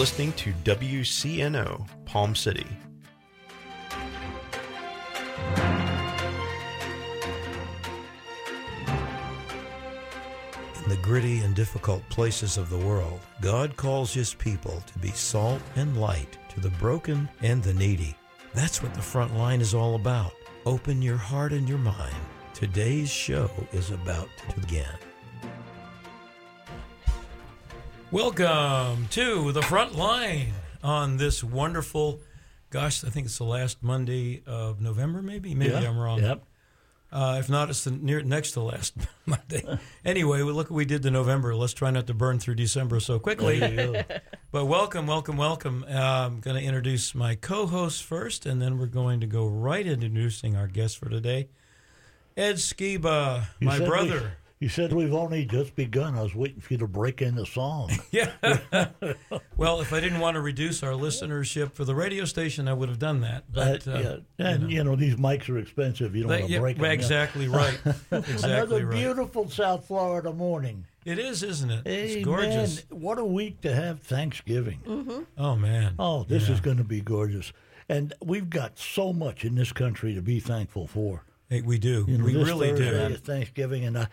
listening to WCNO, Palm City. In the gritty and difficult places of the world, God calls His people to be salt and light to the broken and the needy. That's what the front line is all about. Open your heart and your mind. Today's show is about to begin. Welcome to the front line on this wonderful, I think it's the last Monday of November, maybe I'm wrong. Yep. If not, it's the next to last Monday. Anyway, we did the November. Let's try not to burn through December so quickly. But welcome. I'm going to introduce my co-host first, and then we're going to go right into introducing our guest for today, Ed Skiba, my brother. You said we've only just begun. I was waiting for you to break in the song. Yeah. Well, if I didn't want to reduce our listenership for the radio station, I would have done that. But you know, these mics are expensive. You don't want to break them. Exactly right. Another beautiful South Florida morning. It is, isn't it? Hey, it's gorgeous. Man, what a week to have Thanksgiving. Mm-hmm. Oh, man. Oh, this is going to be gorgeous. And we've got so much in this country to be thankful for. Hey, we do. You know, we this really Thursday do. is Thanksgiving, and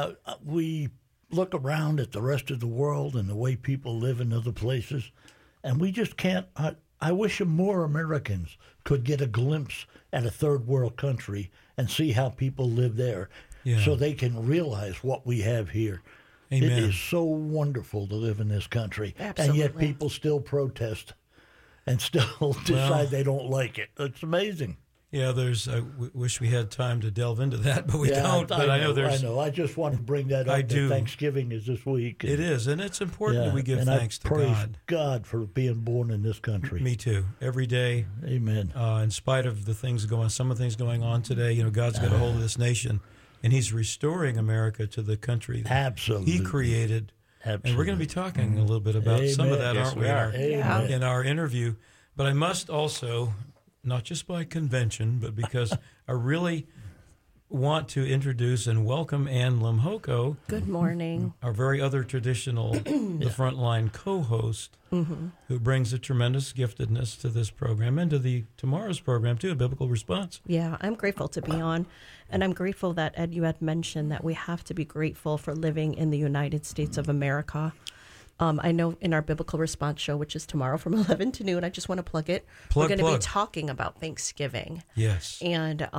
we look around at the rest of the world and the way people live in other places, and we just can't. I wish more Americans could get a glimpse at a third world country and see how people live there, so they can realize what we have here. Amen. It is so wonderful to live in this country, Absolutely. and yet people still protest and still decide they don't like it. It's amazing. Yeah, I wish we had time to delve into that, but we don't. But I know there's. I know. I just want to bring that up. I do. Thanksgiving is this week. It is, and it's important that we give thanks to praise God. God for being born in this country. Me too. Every day. Amen. In spite of some of the things going on today, God's got a hold of this nation, and He's restoring America to the country that Absolutely. He created. Absolutely. And we're going to be talking a little bit about some of that, Yes, aren't we? Amen. In our interview. But I must also, not just by convention, but because I really want to introduce and welcome Ann Limhoko. Good morning. Our very other traditional, the Frontline co-host, who brings a tremendous giftedness to this program and to tomorrow's program, too, a Biblical Response. Yeah, I'm grateful to be on. And I'm grateful that, Ed, you had mentioned that we have to be grateful for living in the United States of America. I know in our Biblical Response show, which is tomorrow from 11 to noon, I just want to plug it. We're going to be talking about Thanksgiving. Yes. And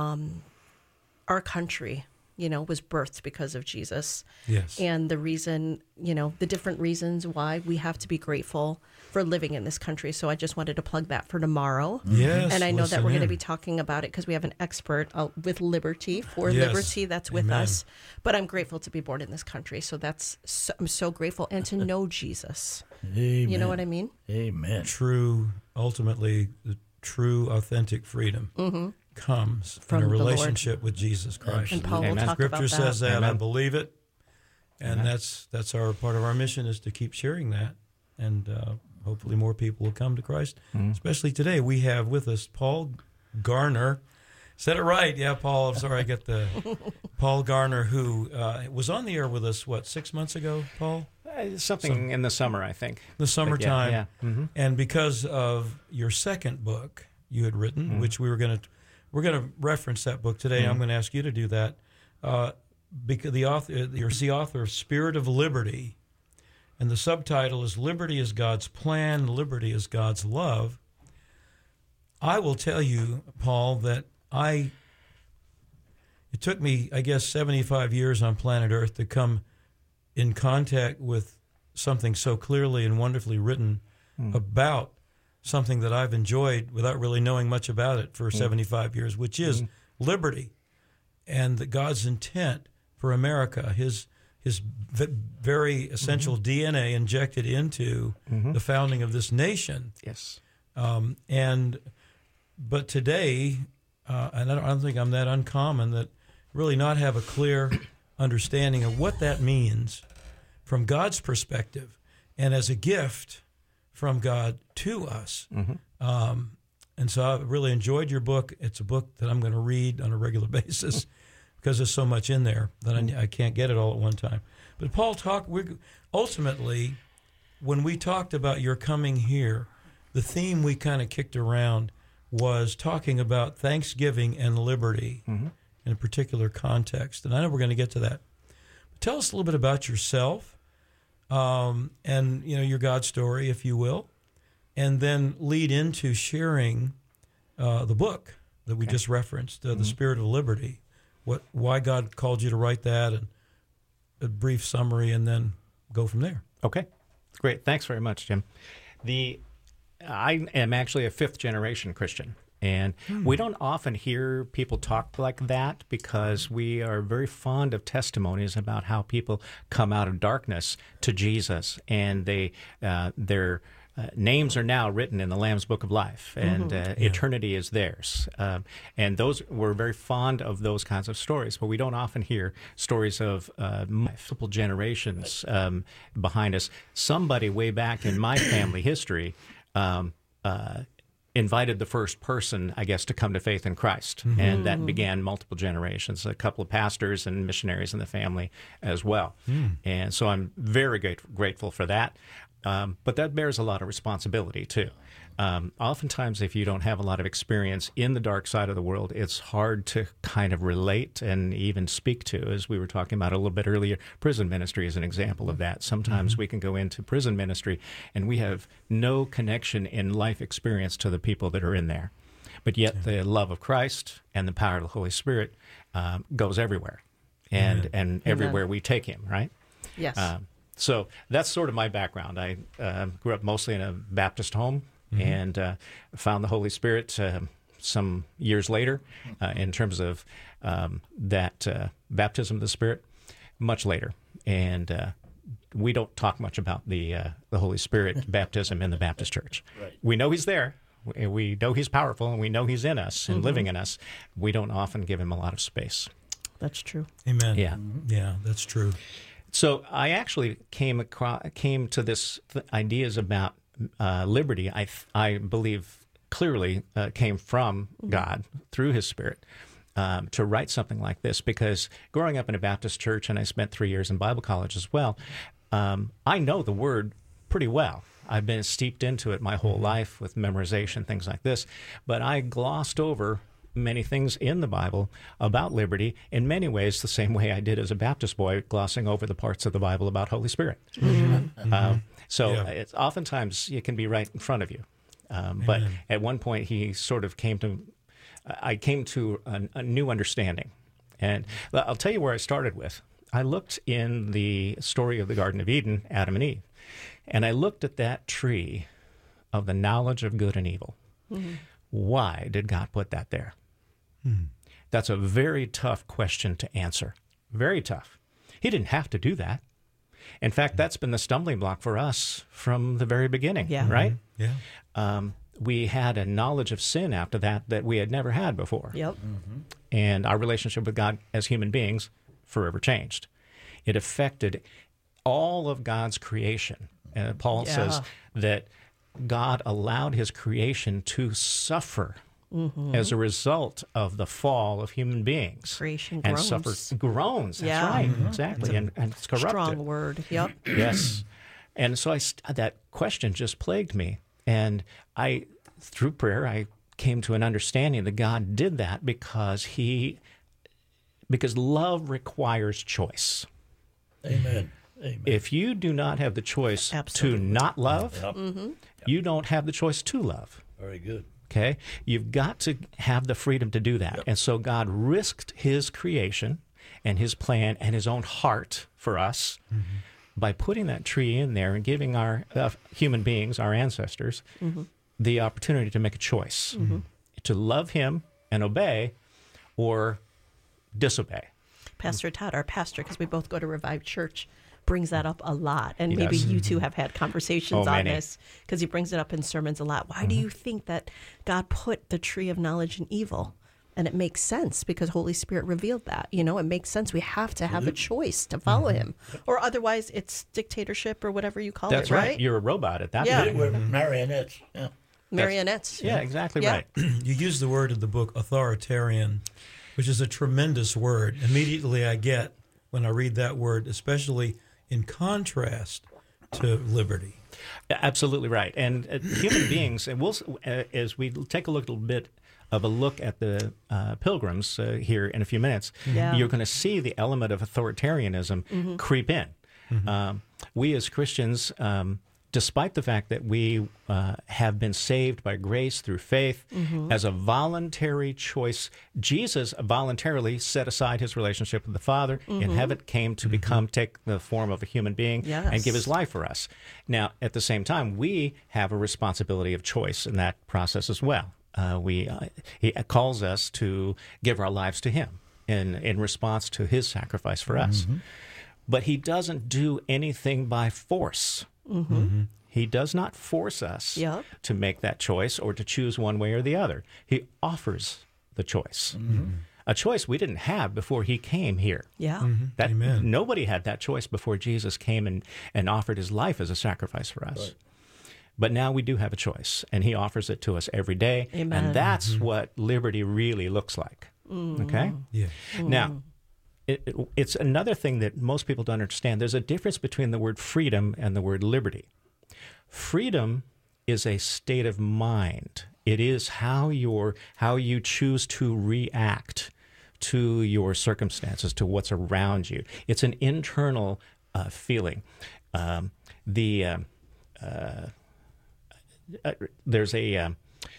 our country, was birthed because of Jesus. Yes. And the reason, the different reasons why we have to be grateful for living in this country. So I just wanted to plug that for tomorrow. Yes. And I know that we're going to be talking about it because we have an expert with Liberty, Liberty, that's with us. But I'm grateful to be born in this country. So I'm so grateful. And to know Jesus. Amen. You know what I mean? Amen. Ultimately, the true, authentic freedom comes from a relationship with Jesus Christ. And Paul will talk about that. Scripture says that. Amen. I believe it. And that's our part of our mission, is to keep sharing that. And hopefully more people will come to Christ. Especially today, we have with us Paul Garner. Said it right. Yeah, Paul. I'm sorry, I get the Paul Garner, who was on the air with us, 6 months ago, Paul? Something in the summer, I think. The summertime. Yeah. Mm-hmm. And because of your second book you had written, which we're going to reference that book today. I'm going to ask you to do that. Because you're the author of Spirit of Liberty, and the subtitle is Liberty is God's Plan, Liberty is God's Love. I will tell you, Paul, that it took me, I guess, 75 years on planet Earth to come in contact with something so clearly and wonderfully written about something that I've enjoyed without really knowing much about it for 75 years, which is liberty, and God's intent for America, his very essential DNA injected into the founding of this nation. Yes. But today, and I don't think I'm that uncommon, that really not have a clear understanding of what that means from God's perspective and as a gift from God to us. And so I really enjoyed your book. It's a book that I'm going to read on a regular basis because there's so much in there that I can't get it all at one time. But Paul, ultimately, when we talked about your coming here, the theme we kind of kicked around was talking about Thanksgiving and liberty in a particular context. And I know we're going to get to that. But tell us a little bit about yourself and, your God story, if you will, and then lead into sharing the book that we just referenced, The Spirit of Liberty, why God called you to write that, and a brief summary, and then go from there. Okay, great. Thanks very much, Jim. I am actually a fifth-generation Christian, and we don't often hear people talk like that because we are very fond of testimonies about how people come out of darkness to Jesus, and their names are now written in the Lamb's Book of Life, and eternity is theirs. And we're very fond of those kinds of stories, but we don't often hear stories of multiple generations behind us. Somebody way back in my family history invited the first person, I guess, to come to faith in Christ, and that began multiple generations, a couple of pastors and missionaries in the family as well. And so I'm very grateful for that. But that bears a lot of responsibility, too. Oftentimes, if you don't have a lot of experience in the dark side of the world, it's hard to kind of relate and even speak to, as we were talking about a little bit earlier. Prison ministry is an example of that. Sometimes we can go into prison ministry, and we have no connection in life experience to the people that are in there. But yet the love of Christ and the power of the Holy Spirit goes everywhere, and everywhere we take him, right? Yes. So that's sort of my background. I grew up mostly in a Baptist home and found the Holy Spirit some years later in terms of that baptism of the Spirit, much later. And we don't talk much about the Holy Spirit baptism in the Baptist Church. Right. We know he's there. We know he's powerful, and we know he's in us and living in us. We don't often give him a lot of space. That's true. Amen. Yeah. Yeah, that's true. So I actually came to this ideas about liberty. I believe clearly came from God through His Spirit to write something like this, because growing up in a Baptist church, and I spent 3 years in Bible college as well, I know the Word pretty well. I've been steeped into it my whole life with memorization, things like this, but I glossed over many things in the Bible about liberty in many ways the same way I did as a Baptist boy, glossing over the parts of the Bible about Holy Spirit. It's oftentimes it can be right in front of you. But at one point he sort of I came to a new understanding. And I'll tell you where I started with. I looked in the story of the Garden of Eden, Adam and Eve, and I looked at that tree of the knowledge of good and evil. Why did God put that there? That's a very tough question to answer. Very tough. He didn't have to do that. In fact, that's been the stumbling block for us from the very beginning, right? Yeah. We had a knowledge of sin after that we had never had before. Yep. And our relationship with God as human beings forever changed. It affected all of God's creation. Paul says that God allowed his creation to suffer as a result of the fall of human beings. Creation and groans. Groans, that's right, exactly. And it's corrupted. Strong word, yep. Yes. And so that question just plagued me. And through prayer, I came to an understanding that God did that because love requires choice. Amen. Amen. If you do not have the choice to not love, you don't have the choice to love. Very good. Okay? You've got to have the freedom to do that. Yep. And so God risked his creation and his plan and his own heart for us by putting that tree in there and giving our human beings, our ancestors, the opportunity to make a choice, to love him and obey or disobey. Pastor Todd, our pastor, because we both go to Revived Church, brings that up a lot. And maybe you two have had conversations on this, because he brings it up in sermons a lot. Why do you think that God put the tree of knowledge and evil? And it makes sense because Holy Spirit revealed that. It makes sense. We have to have a choice to follow him. Or otherwise it's dictatorship or whatever you call That's it, right? You're a robot at that point. We're marionettes. Yeah. Marionettes. Yeah, exactly right. You use the word in the book, authoritarian, which is a tremendous word. Immediately I get when I read that word, especially in contrast to liberty. Absolutely right. And human beings, and as we take a little bit of a look at the pilgrims here in a few minutes, Yeah. you're going to see the element of authoritarianism creep in. We as Christians, despite the fact that we have been saved by grace through faith, as a voluntary choice, Jesus voluntarily set aside his relationship with the Father in heaven, came to take the form of a human being and give his life for us. Now, at the same time, we have a responsibility of choice in that process as well. He calls us to give our lives to him in response to his sacrifice for us. But he doesn't do anything by force. He does not force us to make that choice or to choose one way or the other. He offers the choice. A choice we didn't have before he came here. Yeah. Amen. Nobody had that choice before Jesus came and offered his life as a sacrifice for us. Right. But now we do have a choice, and he offers it to us every day. Amen. And that's what liberty really looks like. Okay? Yeah. Now, it's another thing that most people don't understand. There's a difference between the word freedom and the word liberty. Freedom is a state of mind. It is how you choose to react to your circumstances, to what's around you. It's an internal feeling. There's a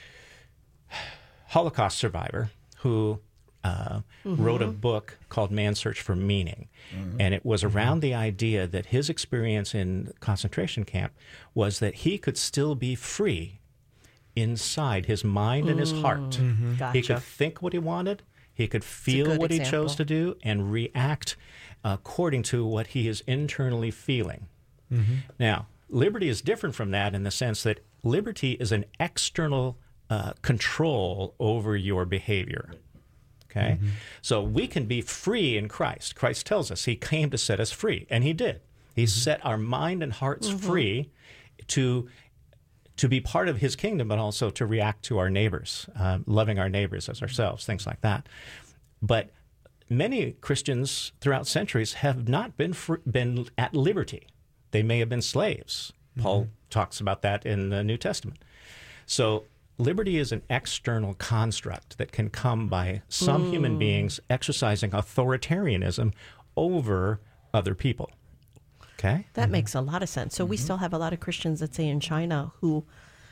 Holocaust survivor who wrote a book called Man's Search for Meaning. And it was around the idea that his experience in concentration camp was that he could still be free inside his mind and his heart. Gotcha. He could think what he wanted, he could feel what he chose to do, and react according to what he is internally feeling. Now, liberty is different from that in the sense that liberty is an external control over your behavior. Okay? So we can be free in Christ. Christ tells us he came to set us free, and he did. He set our mind and hearts free to be part of his kingdom, but also to react to our neighbors, loving our neighbors as ourselves, things like that. But many Christians throughout centuries have not been at liberty. They may have been slaves. Paul talks about that in the New Testament. So liberty is an external construct that can come by some human beings exercising authoritarianism over other people. Okay? That makes a lot of sense. So we still have a lot of Christians, let's say in China, who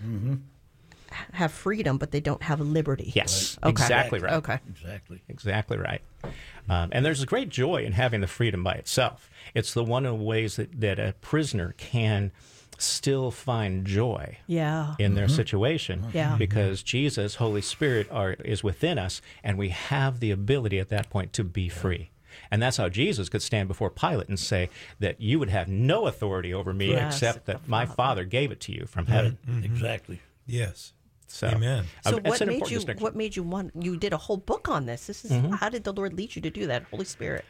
have freedom, but they don't have liberty. Yes, Okay. exactly right. Okay. Exactly right. And there's a great joy in having the freedom by itself. It's the one of the ways that a prisoner can still find joy in their situation because Jesus, Holy Spirit, is within us, and we have the ability at that point to be free. And that's how Jesus could stand before Pilate and say that you would have no authority over me except that my Father gave it to you from heaven. Exactly. Yes. So, Amen. So it's what made you want? You did a whole book on this. This is how did the Lord lead you to do that? Holy Spirit.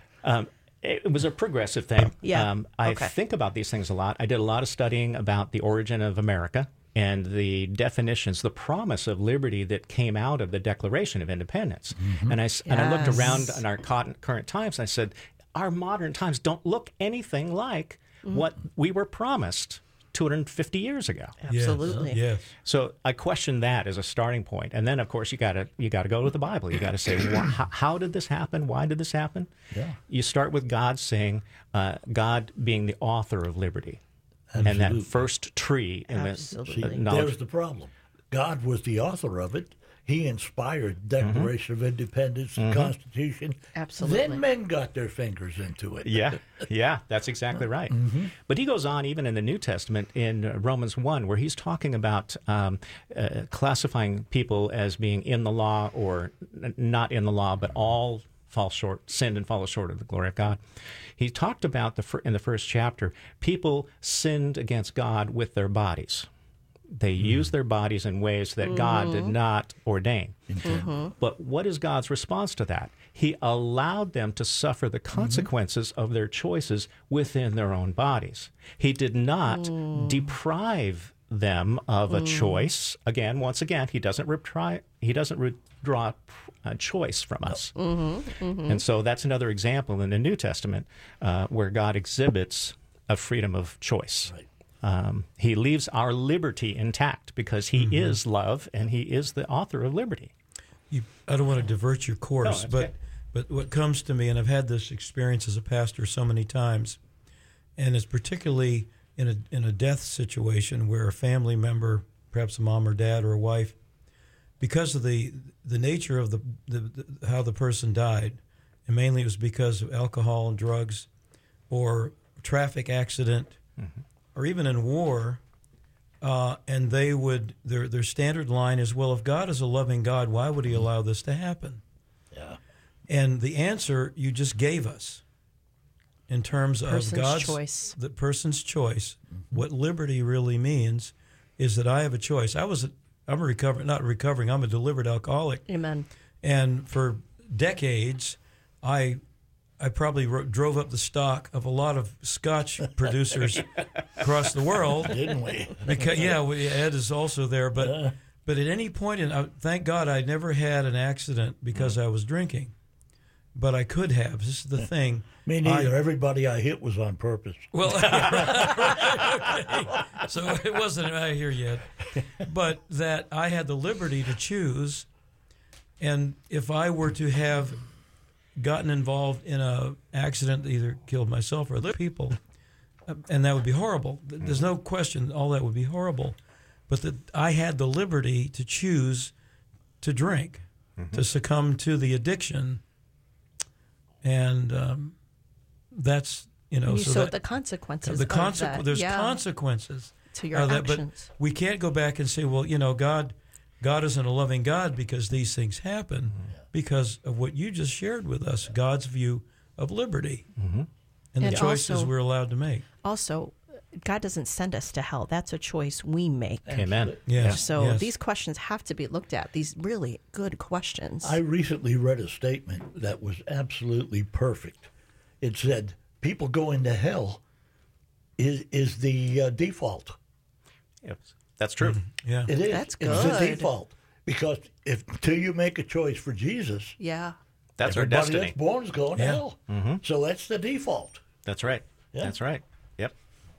It was a progressive thing. Yeah. I think about these things a lot. I did a lot of studying about the origin of America and the definitions, the promise of liberty that came out of the Declaration of Independence. And I looked around in our current times, and I said, our modern times don't look anything like what we were promised 250 years ago. Absolutely. Yes. So I questioned that as a starting point, and then of course you got to go to the Bible. You got to say, how did this happen? Why did this happen? Yeah. You start with God saying, God being the author of liberty, Absolutely. and that first tree in Absolutely. the knowledge. There's the problem. God was the author of it. He inspired Declaration of Independence, the Constitution. Absolutely. Then men got their fingers into it. Yeah, that's exactly right. But he goes on even in the New Testament in Romans 1, where he's talking about classifying people as being in the law or not in the law, but all fall short, sinned and fall short of the glory of God. He talked about in the first chapter, people sinned against God with their bodies. They used their bodies in ways that God did not ordain. But what is God's response to that? He allowed them to suffer the consequences of their choices within their own bodies. He did not deprive them of a choice. Once again, he doesn't withdraw a choice from us. And so that's another example in the New Testament where God exhibits a freedom of choice. Right. He leaves our liberty intact because he is love and he is the author of liberty. I don't want to divert your course, No, but what comes to me, and I've had this experience as a pastor so many times, and it's particularly in a death situation where a family member, perhaps a mom or dad or a wife, because of the nature of the how the person died, and mainly it was because of alcohol and drugs or traffic accident, or even in war, and they would their standard line is, well, if God is a loving God, why would he allow this to happen? Yeah. And the answer you just gave us in terms of God's choice. The person's choice, what liberty really means is that I have a choice. I'm a delivered alcoholic. Amen. And for decades, I probably drove up the stock of a lot of Scotch producers across the world. Didn't we? Because Ed is also there, but at any point, thank God I never had an accident because I was drinking, but I could have. This is the thing. Me neither. Everybody I hit was on purpose. Well, okay. So it wasn't out here yet, but that I had the liberty to choose, and if I were to have gotten involved in a accident that either killed myself or other people, and that would be horrible. There's no question all that would be horrible, but that I had the liberty to choose to drink, to succumb to the addiction, and that's, You so saw that, the consequences. there's consequences to your that, actions. but we can't go back and say, well, God isn't a loving God because these things happen, because of what you just shared with us, God's view of liberty and the choices also, we're allowed to make. Also, God doesn't send us to hell. That's a choice we make. Amen. Yes. So these questions have to be looked at, these really good questions. I recently read a statement that was absolutely perfect. It said, people going to hell is the default. Yes, that's true. Yeah. It is. That's It's the good. default. Because until you make a choice for Jesus, Yeah. That's our everybody destiny. that's born is going to Yeah. hell. So that's the default. That's right. Yeah. That's right. Yep.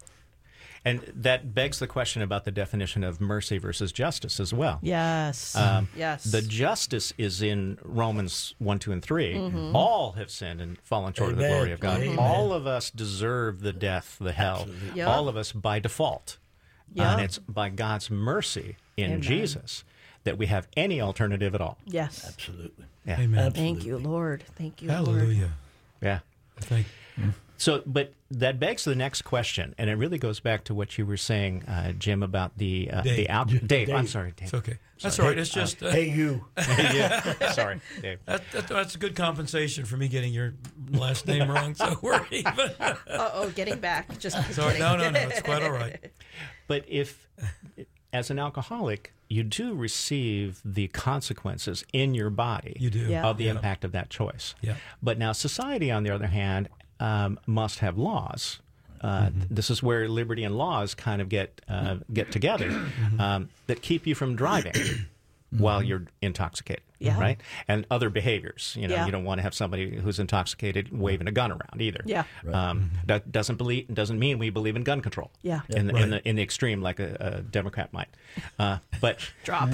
And that begs the question about the definition of mercy versus justice as well. Yes. Yes. The justice is in Romans 1, 2, and 3. All have sinned and fallen short of the Amen. glory of God. Amen. All of us deserve the death, the hell. Yep. All of us by default. Yeah. And it's by God's mercy in Amen. Jesus that we have any alternative at all. Yes. Absolutely. Yeah. Amen. Absolutely. Thank you, Lord. Thank you, Lord. Hallelujah. Yeah. Thank So, but that begs the next question, and it really goes back to what you were saying, Jim, about the Dave. Dave. I'm sorry, Dave. It's okay. That's all right. It's just Hey, you. Yeah. Sorry, Dave. that's a good compensation for me getting your last name wrong. So we're even. Uh-oh, getting back. Just Sorry. kidding. No, it's quite all right. But if, as an alcoholic, you do receive the consequences in your body You do. Yeah. of the impact of that choice. Yeah. But now society, on the other hand, must have laws. This is where liberty and laws kind of get together that keep you from driving while you're intoxicated, Yeah. right? And other behaviors. Yeah. You don't want to have somebody who's intoxicated waving a gun around either. Yeah. That doesn't mean we believe in gun control. Yeah. In the extreme, like a Democrat might. But Drop.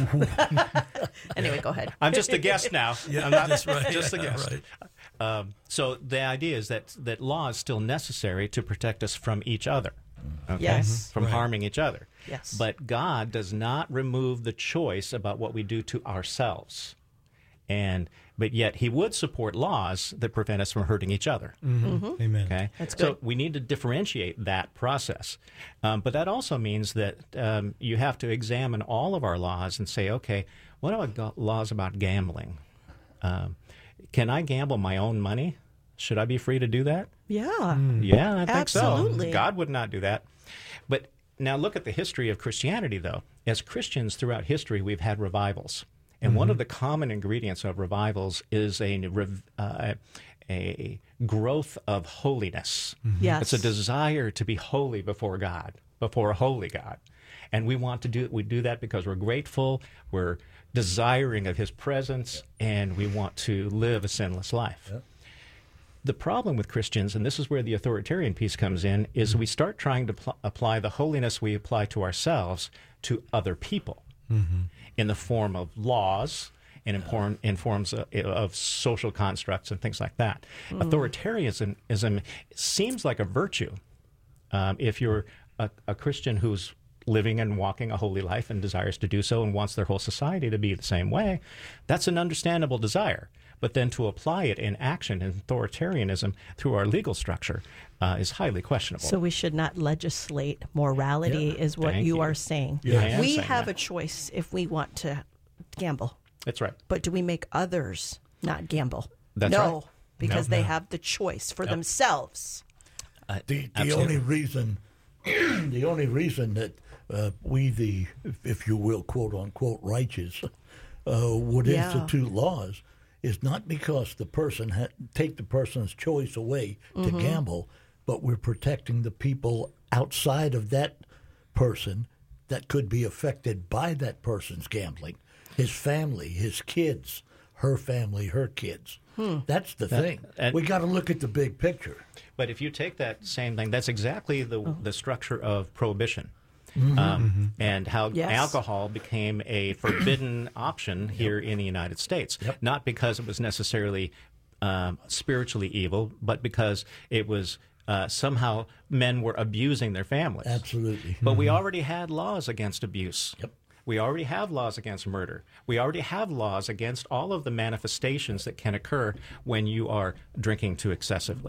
Anyway, go ahead. I'm just a guest now. Yeah, I'm not that's right. just a Yeah, guest. right. So the idea is that law is still necessary to protect us from each other, okay? Yes. From Right. harming each other. Yes. But God does not remove the choice about what we do to ourselves, but yet He would support laws that prevent us from hurting each other. Amen. Okay, That's so good. we need to differentiate that process, but that also means that you have to examine all of our laws and say, okay, what about laws about gambling? Can I gamble my own money? Should I be free to do that? Yeah. Yeah, I think Absolutely. so. God would not do that. But now look at the history of Christianity, though. As Christians throughout history, we've had revivals. And one of the common ingredients of revivals is a growth of holiness. Yes. It's a desire to be holy before God, before a holy God. And we do that because we're grateful, we're desiring of His presence, and we want to live a sinless life. The problem with Christians, and this is where the authoritarian piece comes in, is we start trying to apply the holiness we apply to ourselves to other people in the form of laws and in forms of social constructs and things like that. Authoritarianism seems like a virtue if you're a Christian who's living and walking a holy life and desires to do so and wants their whole society to be the same way. That's an understandable desire. But then to apply it in action in authoritarianism through our legal structure is highly questionable. So we should not legislate morality, is what Thank you you. are saying. Yeah. We I am have saying a choice if we want to gamble. That's right. But do we make others not gamble? That's no, right. because they have the choice for themselves. The Absolutely. only reason, the only reason that we, if you will, quote unquote, righteous, would institute laws is not because the person take the person's choice away to gamble, but we're protecting the people outside of that person that could be affected by that person's gambling. His family, his kids, her family, her kids. That's the thing. We got to look at the big picture. But if you take that same thing, that's exactly the structure of prohibition. And how alcohol became a forbidden option here in the United States. Not because it was necessarily spiritually evil, but because it was somehow men were abusing their families. Absolutely. But we already had laws against abuse. We already have laws against murder. We already have laws against all of the manifestations that can occur when you are drinking too excessively,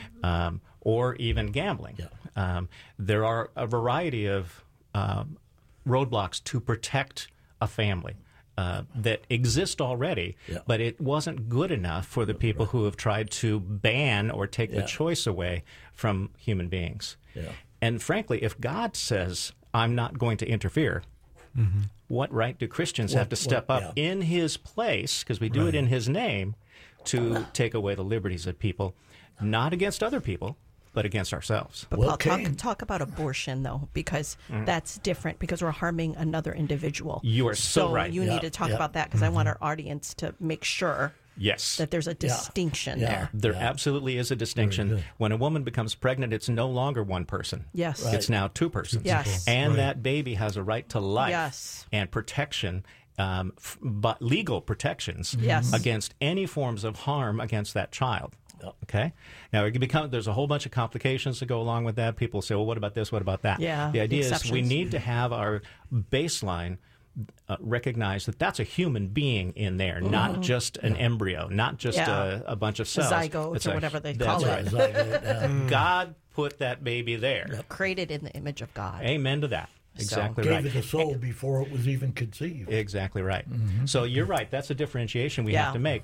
or even gambling. There are a variety of roadblocks to protect a family that exist already, but it wasn't good enough for the people who have tried to ban or take the choice away from human beings. And frankly, if God says, I'm not going to interfere, what right do Christians have to step up in his place, because we do it in his name, to take away the liberties of people, not against other people, but against ourselves? But Paul, talk about abortion, though, because that's different, because we're harming another individual. You are so right. You need to talk about that, because I want our audience to make sure that there's a distinction there. There absolutely is a distinction. When a woman becomes pregnant, it's no longer one person. It's now two persons. And that baby has a right to life and protection, but legal protections against any forms of harm against that child. Okay. Now it can become. There's a whole bunch of complications that go along with that. People say, "Well, what about this? What about that?" The idea is we need to have our baseline recognize that that's a human being in there, not just an embryo, not just a bunch of cells. A zygote or whatever they call it. God put that baby there. Created in the image of God. Amen to that. Exactly Gave right. it a soul before it was even conceived. Exactly right. So you're right. That's a differentiation we have to make.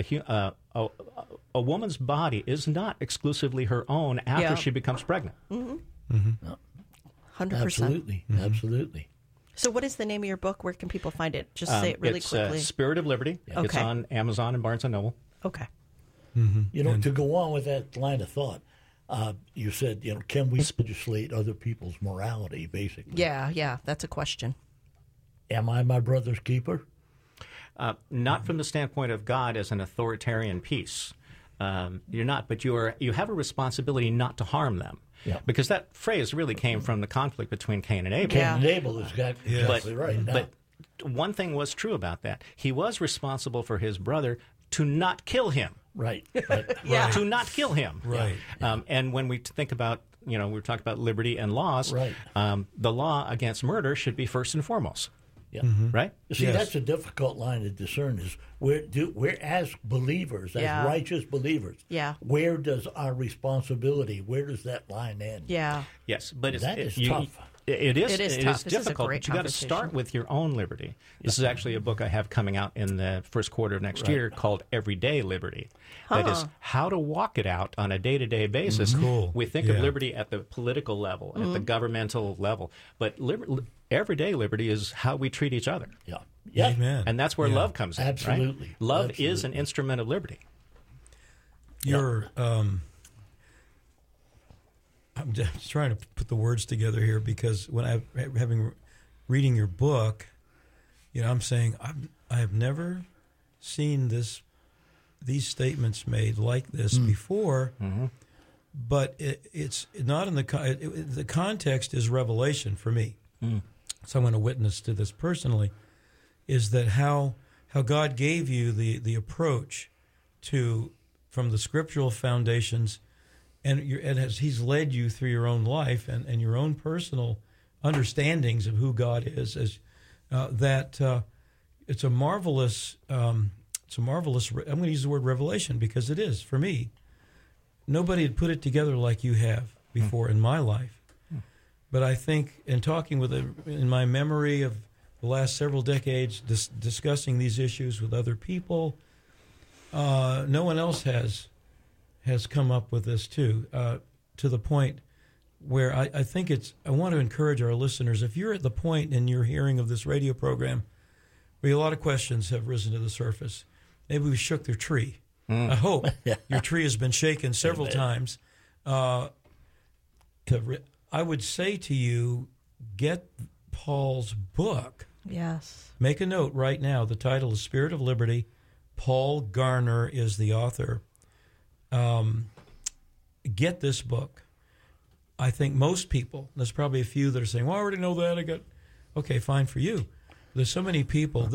A woman's body is not exclusively her own after she becomes pregnant. 100%. Absolutely. Absolutely. So what is the name of your book? Where can people find it? Just say it really quickly. Spirit of Liberty. It's on Amazon and Barnes & Noble. Okay. You know, to go on with that line of thought, you said, can we legislate other people's morality, basically? Yeah, that's a question. Am I my brother's keeper? Not from the standpoint of God as an authoritarian piece. You're not, but you have a responsibility not to harm them. Because that phrase really came from the conflict between Cain and Abel. Cain and Abel is exactly right. But one thing was true about that. He was responsible for his brother to not kill him. Right. To not kill him. Right. And when we think about, we talked about liberty and laws, the law against murder should be first and foremost. Right? See, that's a difficult line to discern. Is we're as believers, as righteous believers. Where does our responsibility? Where does that line end? Yes, but that is tough. It is tough. This difficult, is a great but you got to start with your own liberty. This is actually a book I have coming out in the first quarter of next year called Everyday Liberty. That is how to walk it out on a day-to-day basis. Cool. We think of liberty at the political level, at the governmental level, but everyday liberty is how we treat each other. Amen. And that's where love comes in. Absolutely. Right? Love is an instrument of liberty. I'm just trying to put the words together here, because when reading your book, I'm saying I have never seen this these statements made like this before, but it's not in the context is revelation for me. So I'm going to witness to this personally, is that how God gave you the approach from the scriptural foundations, and as He's led you through your own life and your own personal understandings of who God is, it's a marvelous. I'm going to use the word revelation because it is for me. Nobody had put it together like you have before in my life. But I think in talking in my memory of the last several decades, discussing these issues with other people, no one else has come up with this too, to the point where I think I want to encourage our listeners, if you're at the point in your hearing of this radio program where a lot of questions have risen to the surface, maybe we shook their tree. I hope your tree has been shaken several times. I would say to you, get Paul's book. Yes. Make a note right now. The title is Spirit of Liberty. Paul Garner is the author. Get this book. I think most people, there's probably a few that are saying, well, I already know that. Okay, fine for you. There's so many people.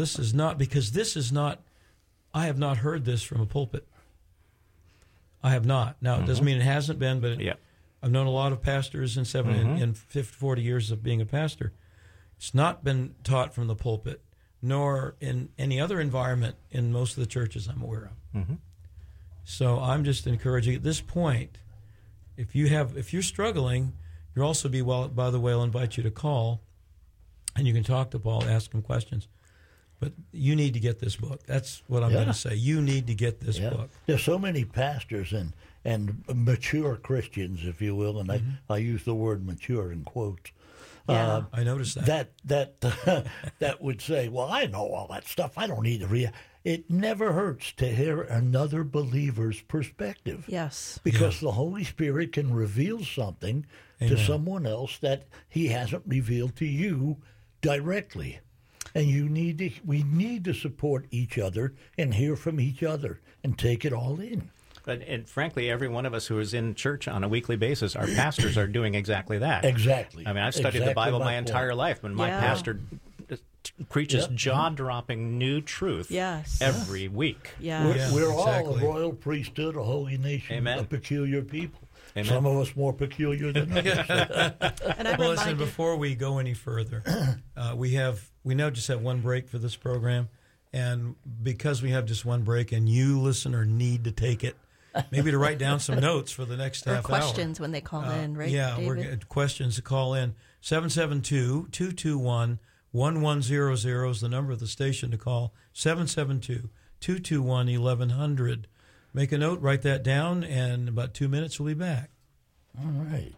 I have not heard this from a pulpit. I have not. Now, it doesn't mean it hasn't been, but I've known a lot of pastors in 40 years of being a pastor. It's not been taught from the pulpit, nor in any other environment in most of the churches I'm aware of. So I'm just encouraging at this point, if you're struggling, you'll also be, by the way, I'll invite you to call, and you can talk to Paul, ask him questions. But you need to get this book. That's what I'm going to say. You need to get this book. There's so many pastors and mature Christians, if you will, and I use the word mature in quotes. Yeah. I noticed that. That would say, well, I know all that stuff. I don't need to read. It never hurts to hear another believer's perspective. Yes. Because the Holy Spirit can reveal something to someone else that He hasn't revealed to you directly. And we need to support each other and hear from each other and take it all in. And frankly, every one of us who is in church on a weekly basis, our pastors are doing exactly that. Exactly. I mean, I've studied the Bible my entire life, and my pastor preaches jaw-dropping new truth every week. We're all a royal priesthood, a holy nation, a peculiar people. Amen. Some of us more peculiar than others. Well, listen, before we go any further, we now just have one break for this program, and because we have just one break, and you, listener, need to take it, maybe to write down some notes for the next half hour. Questions when they call in, right, David? We're questions to call in. 772-221-1100 is the number of the station to call. 772-221-1100. Make a note, write that down, and in about 2 minutes we'll be back. All right.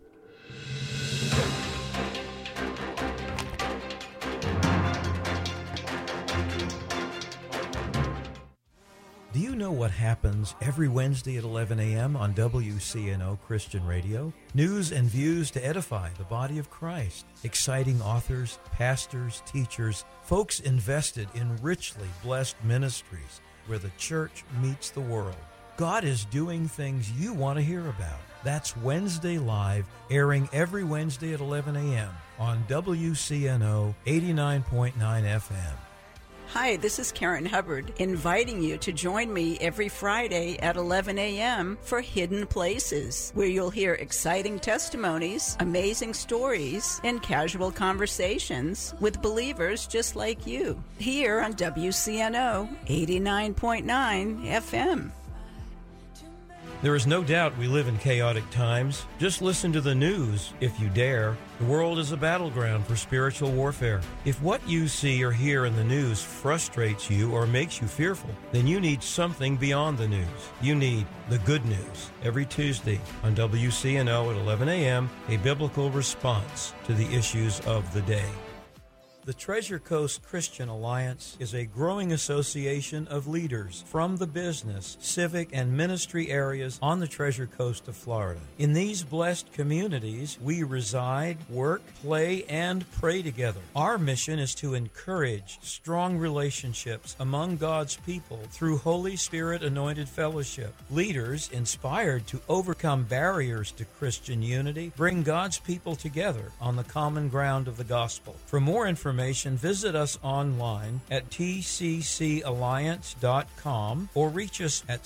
Do you know what happens every Wednesday at 11 a.m. on WCNO Christian Radio? News and views to edify the body of Christ. Exciting authors, pastors, teachers, folks invested in richly blessed ministries where the church meets the world. God is doing things you want to hear about. That's Wednesday Live, airing every Wednesday at 11 a.m. on WCNO 89.9 FM. Hi, this is Karen Hubbard, inviting you to join me every Friday at 11 a.m. for Hidden Places, where you'll hear exciting testimonies, amazing stories, and casual conversations with believers just like you, here on WCNO 89.9 FM. There is no doubt we live in chaotic times. Just listen to the news, if you dare. The world is a battleground for spiritual warfare. If what you see or hear in the news frustrates you or makes you fearful, then you need something beyond the news. You need the good news. Every Tuesday on WCNO at 11 a.m., a biblical response to the issues of the day. The Treasure Coast Christian Alliance is a growing association of leaders from the business, civic, and ministry areas on the Treasure Coast of Florida. In these blessed communities, we reside, work, play, and pray together. Our mission is to encourage strong relationships among God's people through Holy Spirit anointed fellowship. Leaders inspired to overcome barriers to Christian unity bring God's people together on the common ground of the gospel. For more information, visit us online at tccalliance.com or reach us at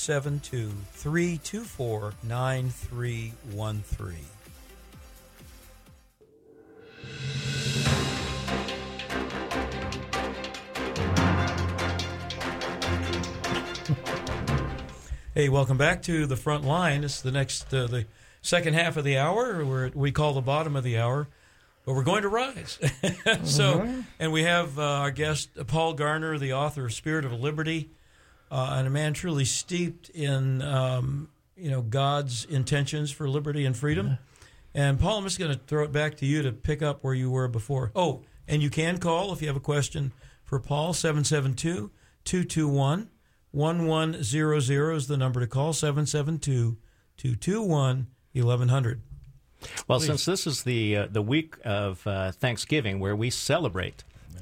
772-324-9313. Hey, welcome back to the Front Line. It's the next, the second half of the hour, where we call the bottom of the hour, but we're going to rise. So, and we have our guest, Paul Garner, the author of Spirit of Liberty, and a man truly steeped in, God's intentions for liberty and freedom. And Paul, I'm just going to throw it back to you to pick up where you were before. Oh, and you can call if you have a question for Paul, 772-221-1100 is the number to call, 772-221-1100. Well, Please. since this is the week of Thanksgiving, where we celebrate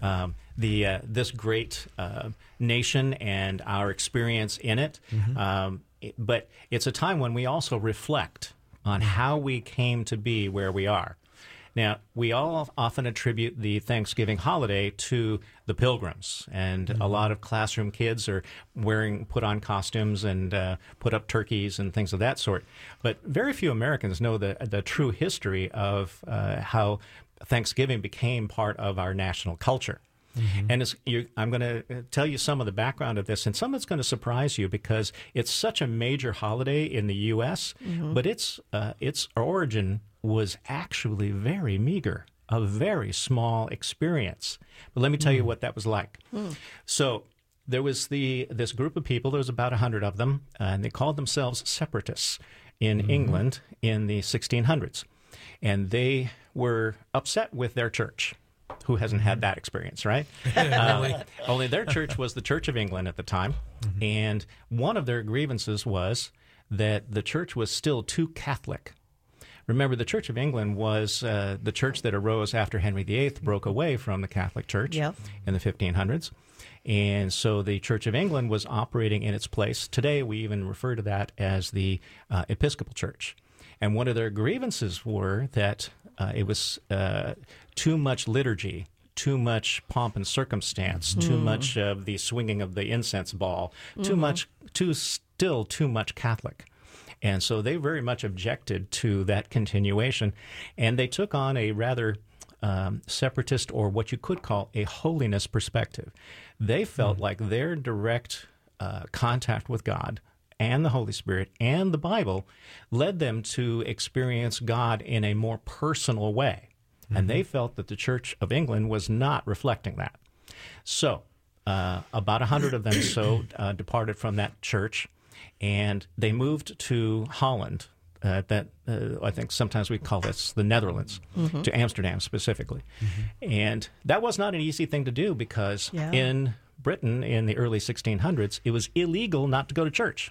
this great nation and our experience in it, but it's a time when we also reflect on how we came to be where we are. Now, we all often attribute the Thanksgiving holiday to the Pilgrims, and a lot of classroom kids are put on costumes and put up turkeys and things of that sort. But very few Americans know the true history of how Thanksgiving became part of our national culture. And I'm going to tell you some of the background of this, and some that's going to surprise you because it's such a major holiday in the U.S., but its origin was actually very meager, a very small experience. But let me tell you what that was like. So there was this group of people, there was about 100 of them, and they called themselves separatists in England in the 1600s. And they were upset with their church. Who hasn't had that experience, right? Only their church was the Church of England at the time, and one of their grievances was that the church was still too Catholic. Remember, the Church of England was the church that arose after Henry VIII broke away from the Catholic Church in the 1500s. And so the Church of England was operating in its place. Today, we even refer to that as the Episcopal Church. And one of their grievances were that it was too much liturgy, too much pomp and circumstance, too much of the swinging of the incense ball, too much Catholic. And so they very much objected to that continuation, and they took on a rather separatist, or what you could call a holiness perspective. They felt like their direct contact with God and the Holy Spirit and the Bible led them to experience God in a more personal way. And they felt that the Church of England was not reflecting that. So about 100 of them departed from that church, and they moved to Holland. I think sometimes we call this the Netherlands, to Amsterdam specifically. And that was not an easy thing to do because in Britain in the early 1600s, it was illegal not to go to church.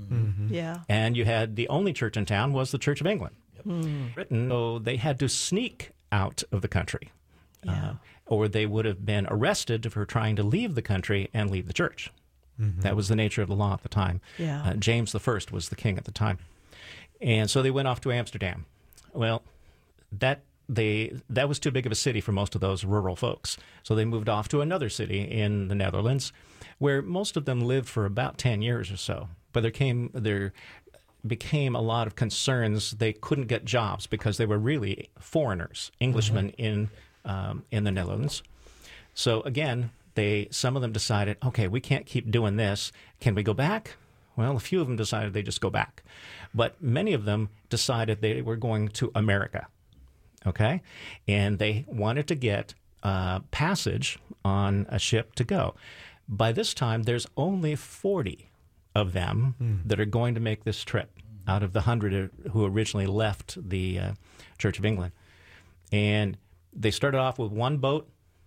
And you had the only church in town was the Church of England. Britain, so they had to sneak out of the country, or they would have been arrested for trying to leave the country and leave the church. That was the nature of the law at the time. James I was the king at the time. And so they went off to Amsterdam. Well, that was too big of a city for most of those rural folks. So they moved off to another city in the Netherlands, where most of them lived for about 10 years or so. But there became a lot of concerns. They couldn't get jobs because they were really foreigners, Englishmen in the Netherlands. So again, some of them decided, okay, we can't keep doing this. Can we go back? Well, a few of them decided they just go back. But many of them decided they were going to America, okay? And they wanted to get passage on a ship to go. By this time, there's only 40 of them that are going to make this trip out of the 100 who originally left the Church of England. And they started off with one boat,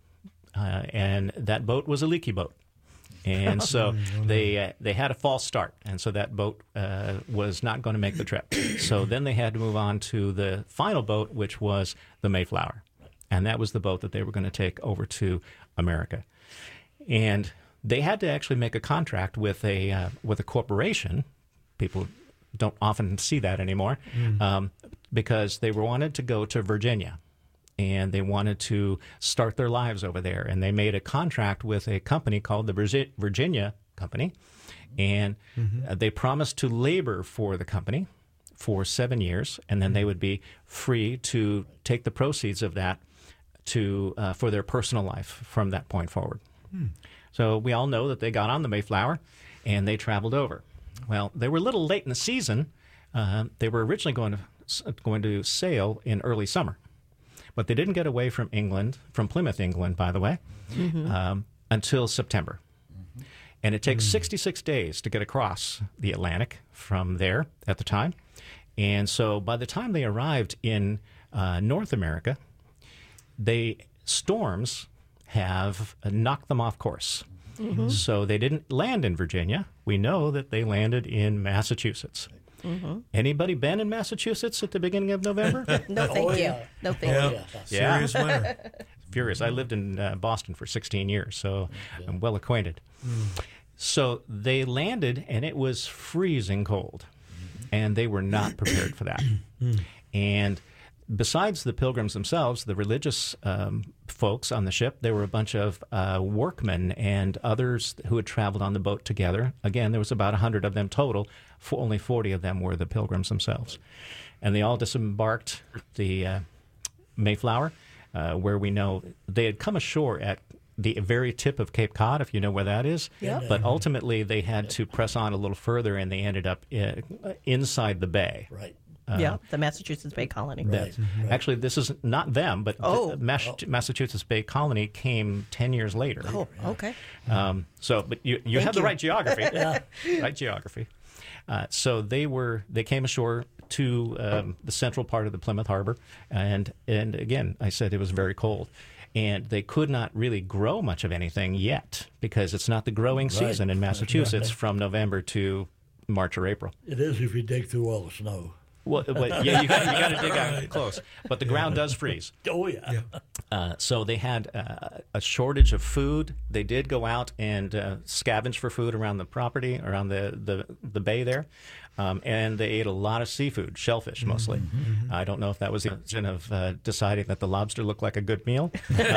and that boat was a leaky boat. And so they had a false start, and so that boat was not going to make the trip. So then they had to move on to the final boat, which was the Mayflower, and that was the boat that they were going to take over to America. And they had to actually make a contract with a corporation. People don't often see that anymore, because they wanted to go to Virginia. And they wanted to start their lives over there. And they made a contract with a company called the Virginia Company. And they promised to labor for the company for 7 years. And then they would be free to take the proceeds of that for their personal life from that point forward. So we all know that they got on the Mayflower and they traveled over. Well, they were a little late in the season. They were originally going to sail in early summer. But they didn't get away from Plymouth, England, by the way, until September. And it takes 66 days to get across the Atlantic from there at the time. And so by the time they arrived in North America, storms have knocked them off course. So they didn't land in Virginia. We know that they landed in Massachusetts. Anybody been in Massachusetts at the beginning of November? No, thank you. No, thank you. Serious winter. Furious. I lived in Boston for 16 years, so I'm well acquainted. So they landed, and it was freezing cold, and they were not prepared for that. And besides the Pilgrims themselves, the religious folks on the ship, there were a bunch of workmen and others who had traveled on the boat together. Again, there was about 100 of them total. Only 40 of them were the Pilgrims themselves. And they all disembarked the Mayflower, where we know they had come ashore at the very tip of Cape Cod, if you know where that is. Yep. But ultimately, they had to press on a little further, and they ended up inside the bay. Right. The Massachusetts Bay Colony. Right. Actually, this is not them, but Oh. Massachusetts Bay Colony came 10 years later. Oh, okay. But you have the right geography. Right geography. So they came ashore to the central part of the Plymouth Harbor, and again, I said it was very cold. And they could not really grow much of anything yet because it's not the growing season in Massachusetts from November to March or April. It is if you dig through all the snow. Well, yeah, you got to dig out close, but the ground does freeze. Oh, yeah. So they had a shortage of food. They did go out and scavenge for food around the property, around the bay there, and they ate a lot of seafood, shellfish mostly. I don't know if that was the origin of deciding that the lobster looked like a good meal.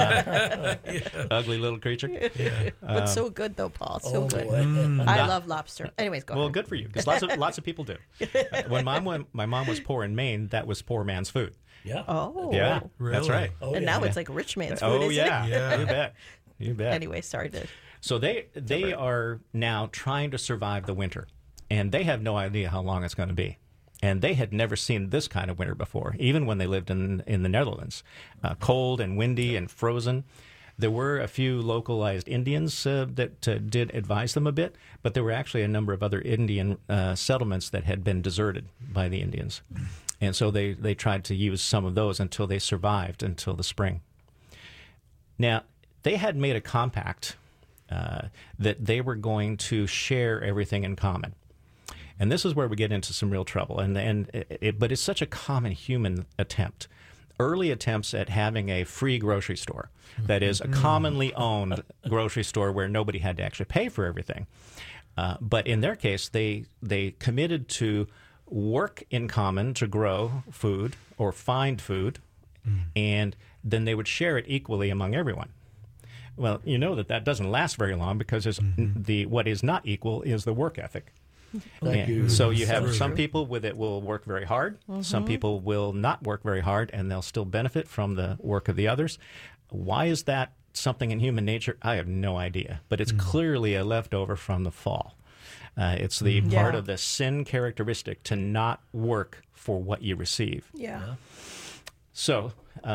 Ugly little creature. But so good, though, Paul. So good. Boy. I love lobster. Anyways, go Well, ahead. good for you, because lots of people do. When my mom was poor in Maine, that was poor man's food. Yeah. Oh. Yeah, Really? that's right. Oh, And yeah. now it's like rich man's food, Oh isn't yeah, it? you bet. Anyway, sorry to... So they are now trying to survive the winter, and they have no idea how long it's going to be. And they had never seen this kind of winter before, even when they lived in the Netherlands. Cold and windy and frozen. There were a few localized Indians that did advise them a bit, but there were actually a number of other Indian settlements that had been deserted by the Indians. And so they tried to use some of those until they survived until the spring. Now, they had made a compact that they were going to share everything in common. And this is where we get into some real trouble. But it's such a common human attempt. Early attempts at having a free grocery store, that is, a commonly owned grocery store where nobody had to actually pay for everything. But in their case, they committed to work in common to grow food or find food, and then they would share it equally among everyone. Well, you know that doesn't last very long because what is not equal is the work ethic. Thank you. So you have some people will work very hard. Some people will not work very hard, and they'll still benefit from the work of the others. Why is that something in human nature? I have no idea. But it's clearly a leftover from the fall. It's the part of the sin characteristic to not work for what you receive. Yeah. So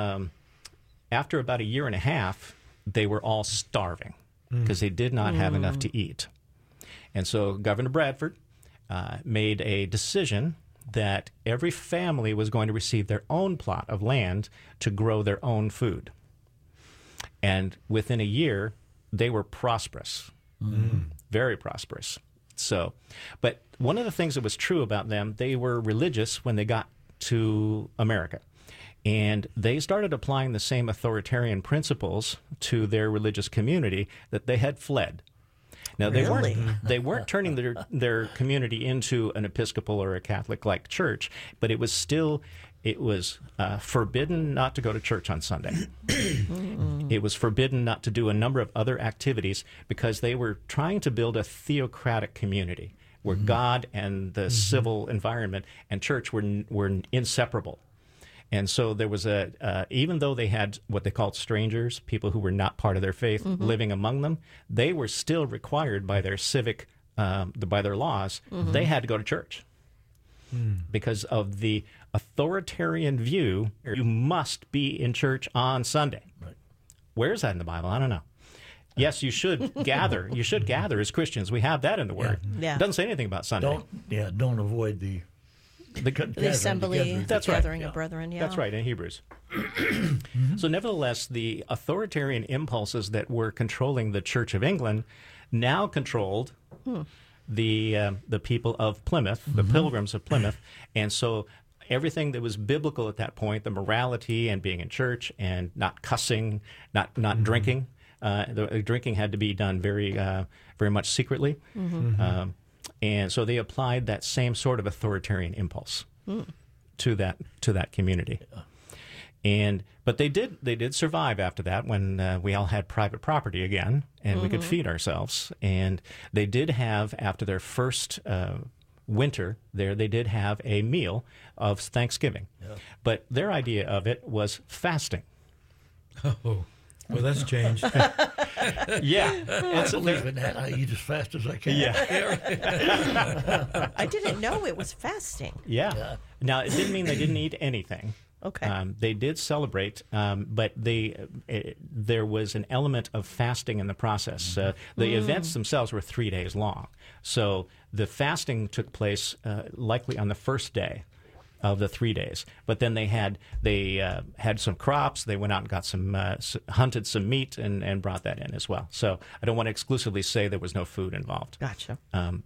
after about a year and a half, they were all starving because they did not have enough to eat. And so Governor Bradford made a decision that every family was going to receive their own plot of land to grow their own food. And within a year, they were prosperous, very prosperous. So, but one of the things that was true about them, they were religious when they got to America. And they started applying the same authoritarian principles to their religious community that they had fled. Now, they weren't turning their community into an Episcopal or a Catholic-like church, but it was forbidden not to go to church on Sunday. It was forbidden not to do a number of other activities because they were trying to build a theocratic community where God and the civil environment and church were inseparable. And so there was even though they had what they called strangers, people who were not part of their faith, living among them, they were still required by their civic, by their laws, they had to go to church. Because of the authoritarian view, you must be in church on Sunday. Right. Where is that in the Bible? I don't know. Yes, you should gather. You should gather as Christians. We have that in the Word. Yeah. It doesn't say anything about Sunday. Don't avoid the assembly, that's the right. gathering of brethren. Yeah. That's right, in Hebrews. So nevertheless, the authoritarian impulses that were controlling the Church of England now controlled the people of Plymouth, the Pilgrims of Plymouth. And so everything that was biblical at that point, the morality and being in church and not cussing, not drinking, the drinking had to be done very much secretly. And so they applied that same sort of authoritarian impulse to that community. But they did survive after that when we all had private property again and we could feed ourselves. And they did have, after their first winter there, they did have a meal of Thanksgiving. Yeah. But their idea of it was fasting. Oh. Well, that's changed. Yeah. I believe in that. I eat as fast as I can. Yeah. I didn't know it was fasting. Yeah. Now, it didn't mean they didn't eat anything. Okay. They did celebrate, but there was an element of fasting in the process. The events themselves were 3 days long. So the fasting took place likely on the first day of the 3 days. But then they had some crops. They went out and got hunted some meat and brought that in as well. So I don't want to exclusively say there was no food involved. Gotcha.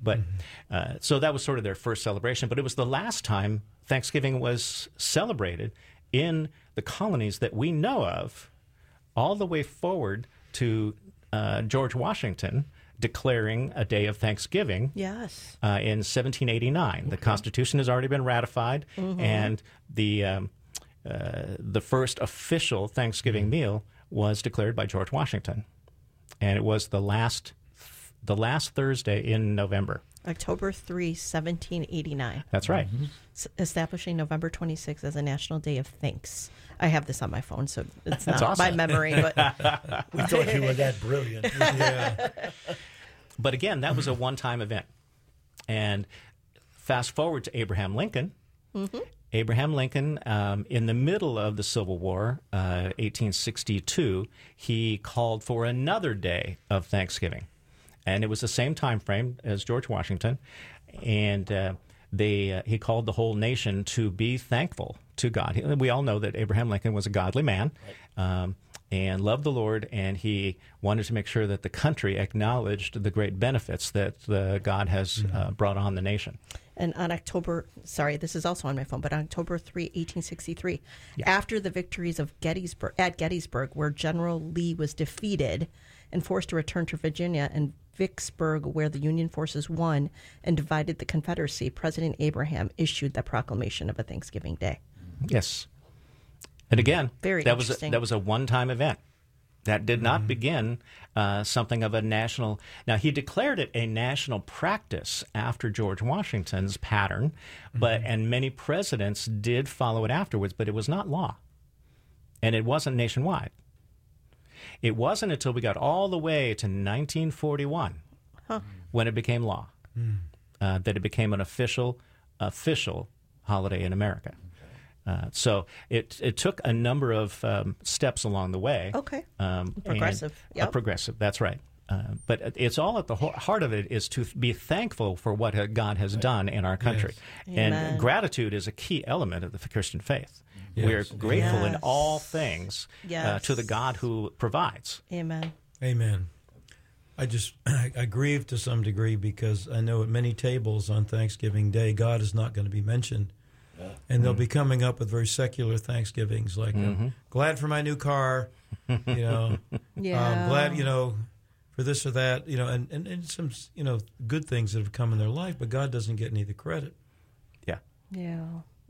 So that was sort of their first celebration. But it was the last time Thanksgiving was celebrated in the colonies that we know of, all the way forward to George Washington declaring a day of Thanksgiving. Yes. In 1789. The Constitution has already been ratified, and the first official Thanksgiving meal was declared by George Washington, and it was the last Thursday in November. October 3, 1789. That's right. Establishing November 26th as a National Day of Thanks. I have this on my phone, so it's That's not awesome. by memory. But we thought you were that brilliant. Yeah. But again, that was a one-time event. And fast forward to Abraham Lincoln. Abraham Lincoln, in the middle of the Civil War, 1862, he called for another day of Thanksgiving. And it was the same time frame as George Washington. And he called the whole nation to be thankful to God. We all know that Abraham Lincoln was a godly man. And loved the Lord, and he wanted to make sure that the country acknowledged the great benefits that God has brought on the nation. And on this is also on my phone, but on October 3, 1863, after the victories of Gettysburg, where General Lee was defeated and forced to return to Virginia, and Vicksburg, where the Union forces won and divided the Confederacy, President Abraham issued the proclamation of a Thanksgiving Day. Yes. And again, that was a one-time event. That did not begin something of a national. Now, he declared it a national practice after George Washington's pattern, and many presidents did follow it afterwards, but it was not law. And it wasn't nationwide. It wasn't until we got all the way to 1941 when it became law, that it became an official holiday in America. So it took a number of steps along the way. Okay. Progressive. Progressive, that's right. But it's all at the heart of it is to be thankful for what God has done in our country. Yes. And gratitude is a key element of the Christian faith. We're grateful in Yes. all things Yes. to the God who provides. Amen. Amen. I grieve to some degree because I know at many tables on Thanksgiving Day, God is not going to be mentioned. And they'll be coming up with very secular Thanksgivings, like, glad for my new car, Yeah. glad, for this or that, and some, good things that have come in their life, but God doesn't get any of the credit. Yeah. Yeah.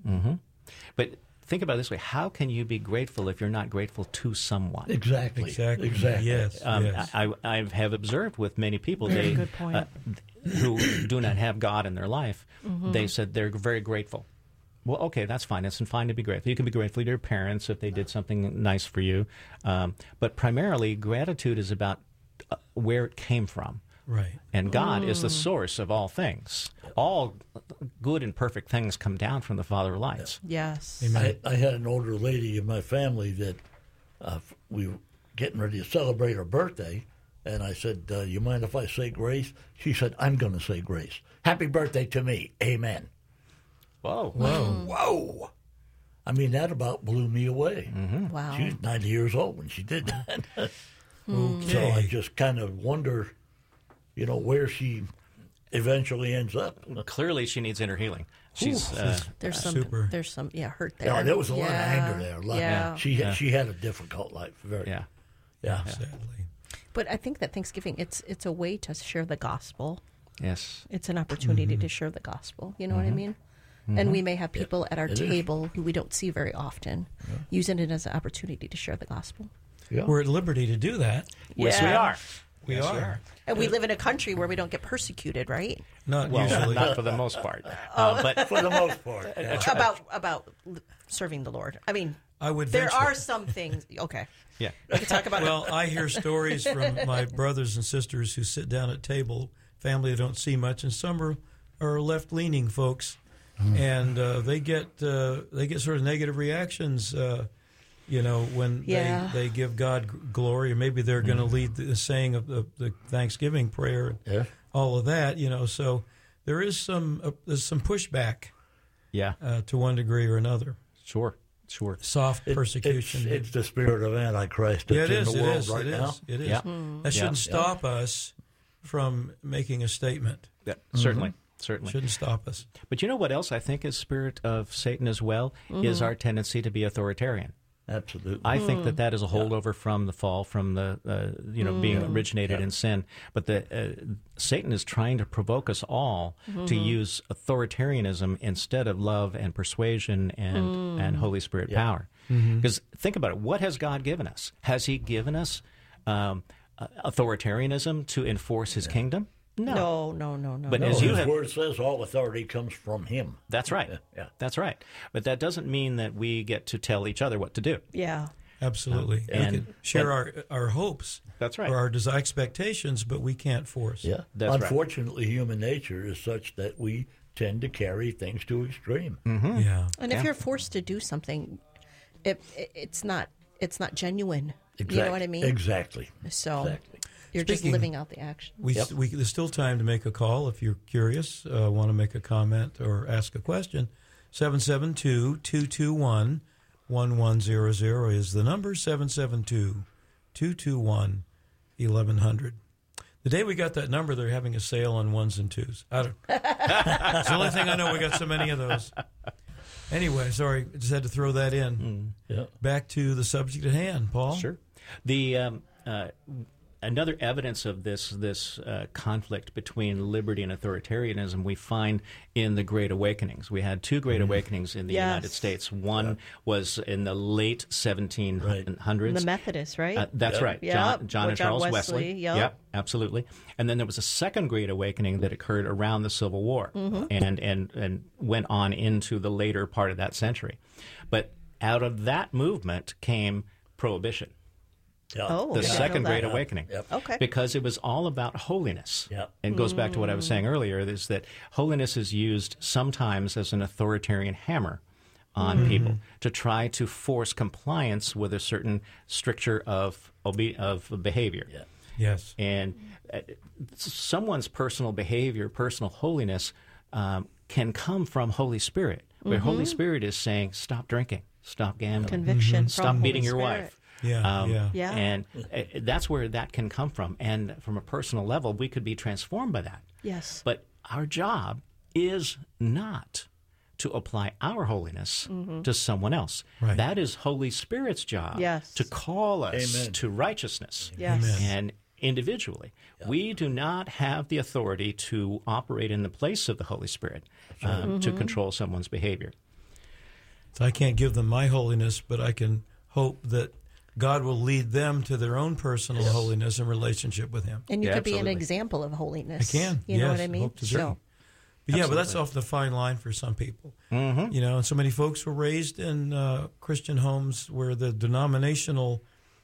But think about it this way. How can you be grateful if you're not grateful to someone? Exactly. Yes. Yes. I have observed with many people Very good point. Who do not have God in their life, they said they're very grateful. Well, okay, that's fine. It's fine to be grateful. You can be grateful to your parents if they did something nice for you. But primarily, gratitude is about where it came from. Right. And God is the source of all things. All good and perfect things come down from the Father of lights. Yes. Amen. I had an older lady in my family that we were getting ready to celebrate her birthday, and I said, you mind if I say grace? She said, I'm going to say grace. Happy birthday to me. Amen. Whoa. Whoa. I mean, that about blew me away. Wow. She was 90 years old when she did that. Okay. So I just kind of wonder, where she eventually ends up. Clearly, she needs inner healing. She's There's some Super. hurt there. Yeah, there was a lot of anger there. Yeah. She had a difficult life. Very. yeah. Yeah. Sadly. But I think that Thanksgiving, it's a way to share the gospel. Yes. It's an opportunity to share the gospel. You know what I mean? And we may have people at our it is. table who we don't see very often, using it as an opportunity to share the gospel. Yeah. We're at liberty to do that. Yes, we are. We Yes, are. And we live in a country where we don't get persecuted, right? Not Well, usually. not for the most part. But For the most part. Yeah. About serving the Lord. I mean, I would there venture. are some things. Okay, yeah. we can talk about. Well, I hear stories from my brothers and sisters who sit down at table, family they don't see much, and some are left-leaning folks, and they get sort of negative reactions. When Yeah. they give God glory, or maybe they're going to lead the saying of the Thanksgiving prayer, Yeah. all of that. So there is there's some pushback Yeah. to one degree or another. Sure. Soft persecution. It's the spirit of Antichrist Yeah, that's it is. in the It world is. right It now. is. It is. Yeah. That shouldn't stop us from making a statement. Yeah, certainly. Shouldn't stop us. But you know what else I think is spirit of Satan as well is our tendency to be authoritarian. Absolutely. I think that is a holdover from the fall, from the being originated in sin. But Satan is trying to provoke us all to use authoritarianism instead of love and persuasion and Holy Spirit power. Because think about it: what has God given us? Has He given us authoritarianism to enforce His kingdom? No. No. But No, as you his have, word says all authority comes from him. that's right. Yeah. That's right. But that doesn't mean that we get to tell each other what to do. Yeah. Absolutely. We and- can share our hopes. That's right. Or our expectations, but we can't force. Yeah. That's right. Unfortunately, human nature is such that we tend to carry things to extreme. Yeah. And if you're forced to do something, it's not genuine. You know what I mean? Exactly. So Exactly. you're just Speaking- living out the action. There's still time to make a call if you're curious, want to make a comment or ask a question. 772-221-1100 is the number, 772-221-1100. The day we got that number, they're having a sale on ones and twos. It's the only thing I know. We got so many of those. Anyway, sorry, just had to throw that in. Yeah. Back to the subject at hand, Paul. Sure. The another evidence of this conflict between liberty and authoritarianism we find in the Great Awakenings. We had two Great Awakenings in the Yes. United States. One was in the late 1700s. The Methodists, right? That's right. Yep. John Or and John Charles Wesley, Wesley. yep. Absolutely. And then there was a second Great Awakening that occurred around the Civil War and went on into the later part of that century. But out of that movement came Prohibition. Yeah. Oh, The I didn't Second know Great that. Awakening. Yep. Okay. Because it was all about holiness. Yep. And it goes back to what I was saying earlier, is that holiness is used sometimes as an authoritarian hammer on people to try to force compliance with a certain stricture of behavior. Yeah. Yes. And someone's personal behavior, personal holiness can come from Holy Spirit, where Holy Spirit is saying, stop drinking. stop gambling, Conviction. From stop beating Holy your Spirit. wife. Yeah. And that's where that can come from. And from a personal level, we could be transformed by that. Yes. But our job is not to apply our holiness to someone else. Right. That is Holy Spirit's job Yes. to call us Amen. to righteousness. Yes. Amen. And individually, we do not have the authority to operate in the place of the Holy Spirit to control someone's behavior. So I can't give them my holiness, but I can hope that God will lead them to their own personal holiness and relationship with Him. And you Yeah, could be an absolutely. example of holiness. I can. You know Yes, what I mean? hope to be. So, But yeah, but that's Absolutely. often a fine line for some people. You know, and so many folks were raised in Christian homes where the denominational,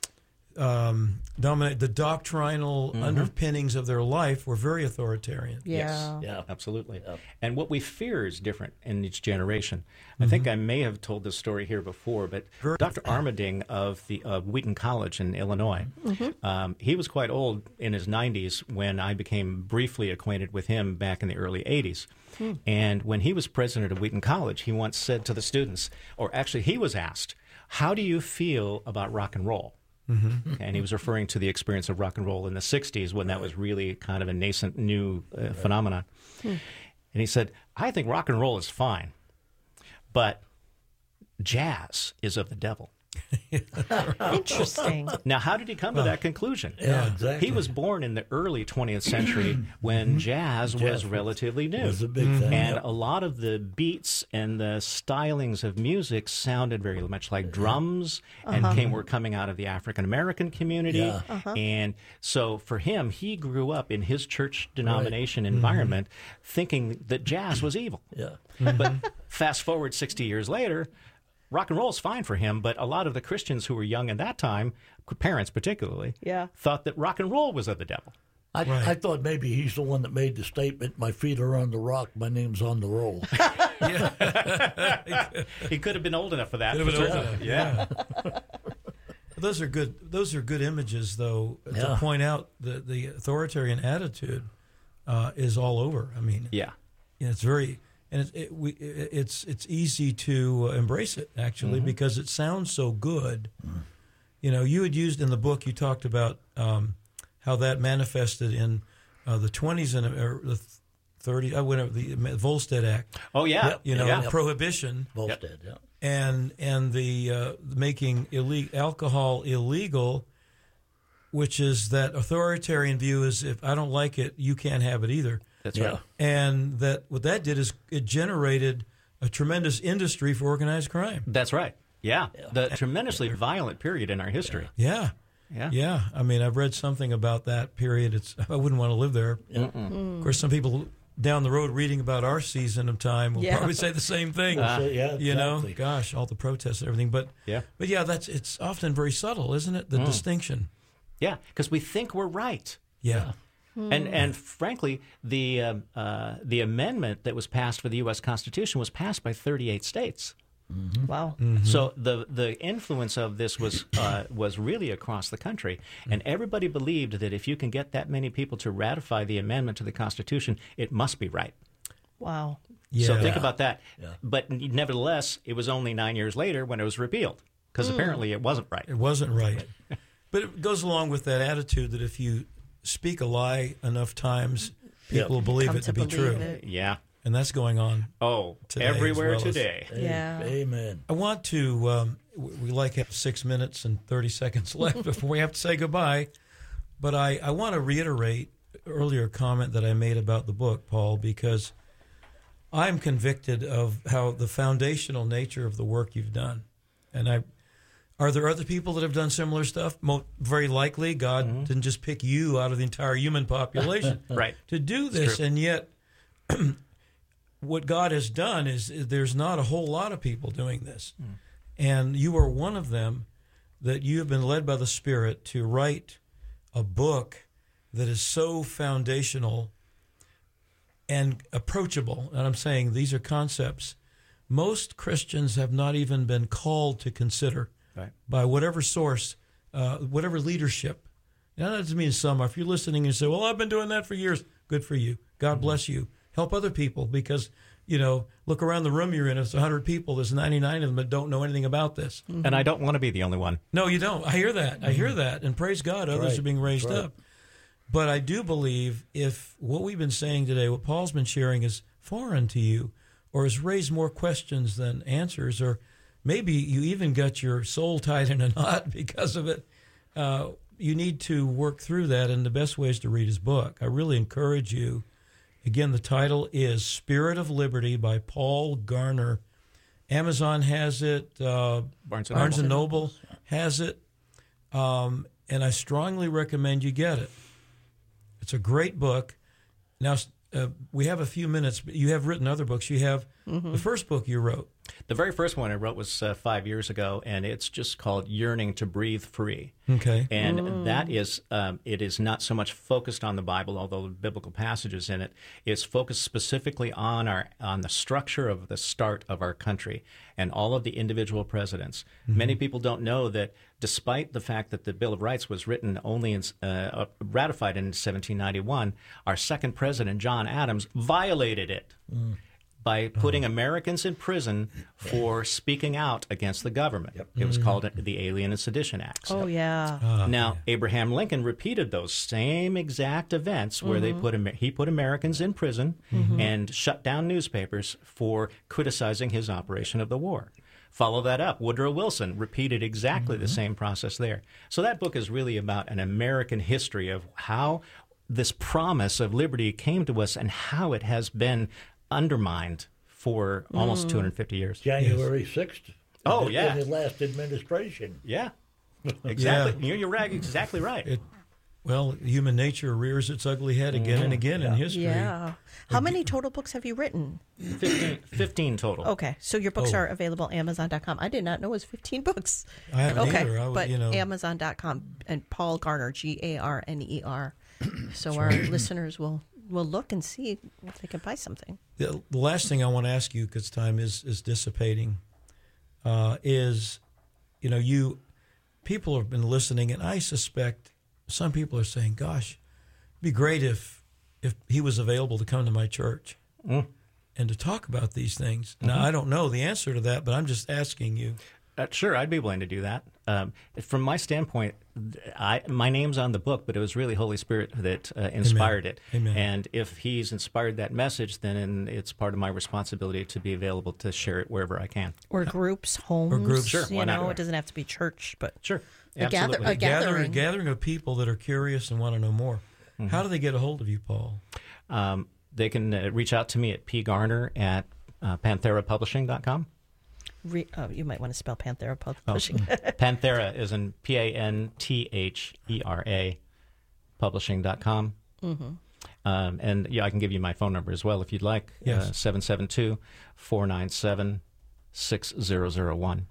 the doctrinal underpinnings of their life were very authoritarian. yeah. Yeah. Absolutely. And what we fear is different in each generation. I think I may have told this story here before, but Dr. Armading of Wheaton College in Illinois, he was quite old in his 90s when I became briefly acquainted with him back in the early 80s. And when he was president of Wheaton College, he once said to the students, or actually he was asked, "How do you feel about rock and roll?" And he was referring to the experience of rock and roll in the 60s when that was really kind of a nascent new phenomenon. And he said, "I think rock and roll is fine, but jazz is of the devil." Interesting. Now, how did he come to that conclusion? Yeah, exactly. He was born in the early 20th century when jazz was relatively new. It was a big thing. And a lot of the beats and the stylings of music sounded very much like drums and were coming out of the African American community. Yeah. And so for him, he grew up in his church denomination environment thinking that jazz was evil. Yeah. But fast forward 60 years later, rock and roll is fine for him, but a lot of the Christians who were young in that time, parents particularly, Yeah. thought that rock and roll was of the devil. I thought maybe he's the one that made the statement, "My feet are on the rock, my name's on the roll." He could have been old enough for that. Could have for been old certain. enough, Yeah. Those are good. Those are good images, though, to Yeah. point out that the authoritarian attitude is all over. I mean, Yeah. it's very, and it's easy to embrace it actually because it sounds so good. You know, you had used in the book, you talked about how that manifested in the 20s and or the 30s. Whatever, the Volstead Act. Oh, yeah. Yep. You know, Yeah. prohibition. Volstead, yeah. And the making alcohol illegal, which is that authoritarian view is if I don't like it, you can't have it either. That's Yeah. right. And that what that did is it generated a tremendous industry for organized crime. That's right. Yeah. The tremendously violent period in our history. Yeah. Yeah. Yeah. I mean, I've read something about that period. I wouldn't want to live there. Of course, some people down the road reading about our season of time will Yeah. probably say the same thing. So, yeah, You know, exactly. gosh, all the protests and everything. But Yeah. it's often very subtle, isn't it? The distinction. Yeah. Because we think we're right. Yeah. And frankly, the amendment that was passed for the U.S. Constitution was passed by 38 states. Wow. So the influence of this was really across the country, and everybody believed that if you can get that many people to ratify the amendment to the Constitution, it must be right. Wow. Yeah. So think about that. But nevertheless, it was only 9 years later when it was repealed, because apparently it wasn't right. It wasn't right. But it goes along with that attitude that if you speak a lie enough times, people will believe Come it to to be true. believe it. Yeah. And that's going on. Oh, Today everywhere as well as- today. Yeah. Amen. I want to, we have 6 minutes and 30 seconds left before we have to say goodbye. But I want to reiterate earlier comment that I made about the book, Paul, because I'm convicted of how the foundational nature of the work you've done. And are there other people that have done similar stuff? Very likely. God didn't just pick you out of the entire human population Right. to do this. true. And yet, what God has done is there's not a whole lot of people doing this. And you are one of them, that you have been led by the Spirit to write a book that is so foundational and approachable. And I'm saying these are concepts most Christians have not even been called to consider by whatever source, whatever leadership. Now, that doesn't mean some are. If you're listening and you say, well, I've been doing that for years, good for you. God bless you. Help other people, because look around the room you're in. It's 100 people. There's 99 of them that don't know anything about this. And I don't want to be the only one. No, you don't. I hear that. I hear that. And praise God, others are being raised up. But I do believe if what we've been saying today, what Paul's been sharing is foreign to you or has raised more questions than answers, or maybe you even got your soul tied in a knot because of it, you need to work through that, and the best way is to read his book. I really encourage you. Again, the title is Spirit of Liberty by Paul Garner. Amazon has it. Barnes and Noble has it. And I strongly recommend you get it. It's a great book. Now, we have a few minutes, but you have written other books. You have the first book you wrote. The very first one I wrote was 5 years ago, and it's just called Yearning to Breathe Free. Okay. And that is, it is not so much focused on the Bible, although the biblical passages in it. It's focused specifically on the structure of the start of our country and all of the individual presidents. Many people don't know that despite the fact that the Bill of Rights was written only ratified in 1791, our second president, John Adams, violated it. By putting Americans in prison for speaking out against the government. It was called the Alien and Sedition Acts. Oh, yeah. Now, Abraham Lincoln repeated those same exact events where he put Americans in prison and shut down newspapers for criticizing his operation of the war. Follow that up. Woodrow Wilson repeated exactly the same process there. So that book is really about an American history of how this promise of liberty came to us and how it has been undermined for almost 250 years. January 6th. Oh, in yeah. the last administration. Yeah, exactly. You're exactly right. Human nature rears its ugly head again and again in history. Yeah. How many total books have you written? 15 total. Okay, so your books are available on Amazon.com. I did not know it was 15 books. I haven't either. But Amazon.com and Paul Garner, Garner. So our listeners will look and see if they can buy something. The last thing I want to ask you, because time is dissipating, people have been listening, and I suspect some people are saying, gosh, it'd be great if he was available to come to my church and to talk about these things. Now, I don't know the answer to that, but I'm just asking you. Sure, I'd be willing to do that. From my standpoint, my name's on the book, but it was really Holy Spirit that inspired it. Amen. And if he's inspired that message, then it's part of my responsibility to be available to share it wherever I can. Or groups, homes. Or groups. Sure, why not? It doesn't have to be church, but sure, a absolutely. gathering of people that are curious and want to know more. How do they get a hold of you, Paul? They can reach out to me at pgarner at pantherapublishing.com. You might want to spell Panthera Publishing. Panthera is in Panthera publishing.com. And I can give you my phone number as well if you'd like. Yes. 772-497-6001.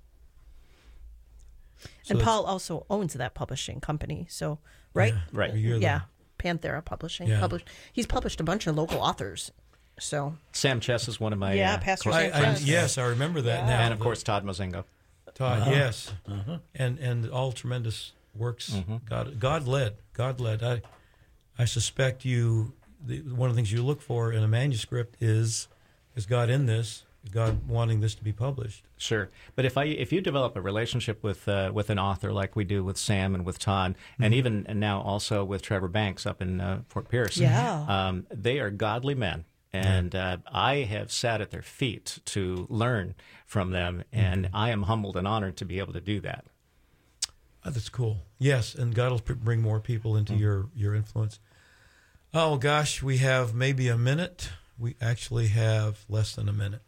And Paul also owns that publishing company, so right? Yeah, right. Yeah, Panthera Publishing. Yeah. He's published a bunch of local authors. So Sam Chess is one of my Pastor close Sam friends. Chess. Yes, I remember that now. And of course Todd Mozingo. Todd, yes, and all tremendous works. God led. I suspect one of the things you look for in a manuscript is God in this? God wanting this to be published. Sure, but if you develop a relationship with an author like we do with Sam and with Todd, and even now also with Trevor Banks up in Fort Pierce, they are godly men. And I have sat at their feet to learn from them, and I am humbled and honored to be able to do that. That's cool. Yes, and God will bring more people into your influence. Oh, gosh, we have maybe a minute. We actually have less than a minute.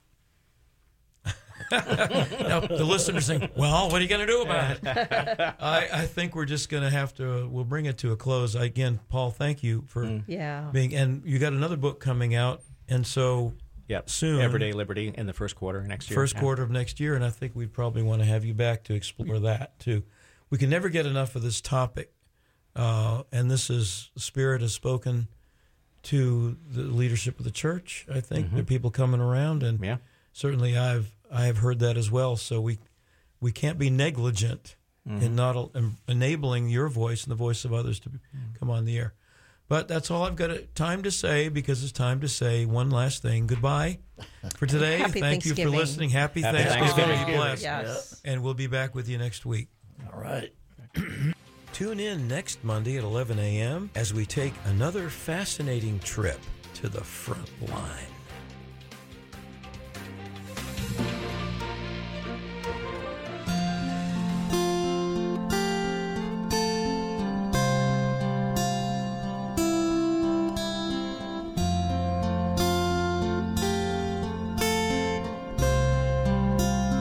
Now, the listeners think, well, what are you going to do about it? I think we're just going to have to, we'll bring it to a close. Again, Paul, thank you for being, and you got another book coming out. And so soon. Everyday Liberty in the first quarter next year. Quarter of next year, and I think we'd probably want to have you back to explore that too. We can never get enough of this topic, and this is, the Spirit has spoken to the leadership of the church. I think there are people coming around, and certainly I have heard that as well. So we can't be negligent in not enabling your voice and the voice of others to come on the air. But that's all I've got time to say, because it's time to say one last thing. Goodbye for today. Happy Thank you for Thanksgiving. listening. Happy Happy Thanksgiving. Thanksgiving. Be blessed. Yes. And we'll be back with you next week. All right. Tune in next Monday at 11 a.m. as we take another fascinating trip to the front line.